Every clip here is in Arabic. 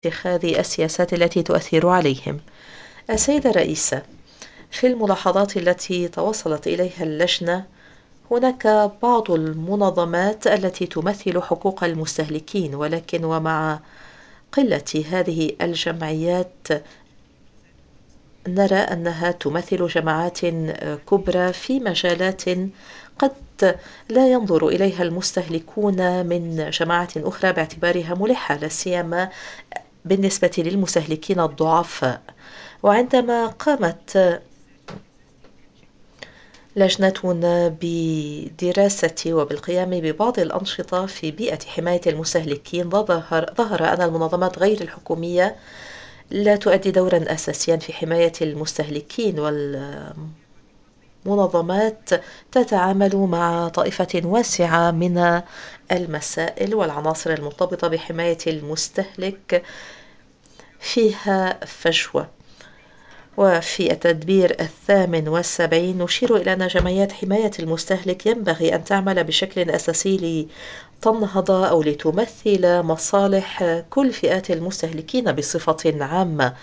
اتخاذ السياسات التي تؤثر عليهم. السيدة الرئيسة، في الملاحظات التي توصلت إليها اللجنة، هناك بعض المنظمات التي تمثل حقوق المستهلكين، ولكن ومع قلة هذه الجمعيات نرى أنها تمثل جماعات كبرى في مجالات قد لا ينظر إليها المستهلكون من جماعة أخرى باعتبارها ملحة، لا سيما بالنسبة للمستهلكين الضعفاء. وعندما قامت لجنتنا بدراسة وبالقيام ببعض الأنشطة في بيئة حماية المستهلكين، ظهر أن المنظمات غير الحكومية لا تؤدي دورا أساسيا في حماية المستهلكين، والمنظمات تتعامل مع طائفة واسعة من المسائل والعناصر المرتبطة بحماية المستهلك فيها فجوة. وفي التدبير 78 نشير إلى أن جمعيات حماية المستهلك ينبغي أن تعمل بشكل أساسي لتنهض أو لتمثل مصالح كل فئات المستهلكين بصفة عامة،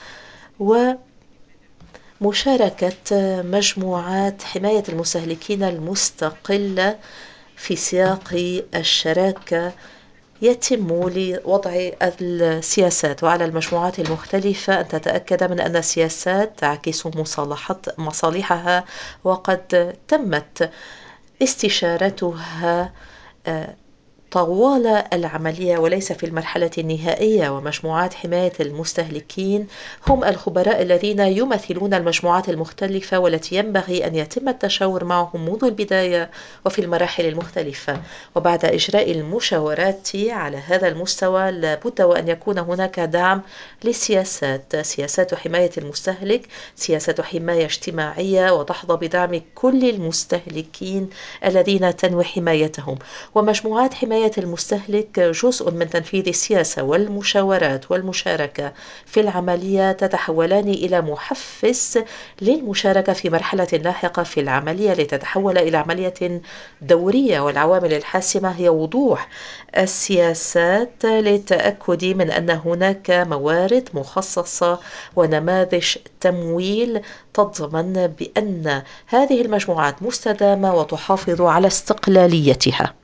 ومشاركة مجموعات حماية المستهلكين المستقلة في سياق الشراكة يتم لوضع السياسات، وعلى المجموعات المختلفة أن تتأكد من أن السياسات تعكس مصالحها، وقد تمت استشارتها طوال العملية وليس في المرحلة النهائية. ومجموعات حماية المستهلكين هم الخبراء الذين يمثلون المجموعات المختلفة، والتي ينبغي أن يتم التشاور معهم منذ البداية وفي المراحل المختلفة. وبعد إجراء المشاورات على هذا المستوى لابد وأن يكون هناك دعم للسياسات، سياسات حماية المستهلك سياسة حماية اجتماعية وتحظى بدعم كل المستهلكين الذين تنوي حمايتهم. ومجموعات حماية المستهلك جزء من تنفيذ السياسة، والمشاورات والمشاركة في العملية تتحولان إلى محفز للمشاركة في مرحلة لاحقة في العملية لتتحول إلى عملية دورية. والعوامل الحاسمة هي وضوح السياسات للتأكد من أن هناك موارد مخصصة ونماذج تمويل تضمن بأن هذه المجموعات مستدامة وتحافظ على استقلاليتها.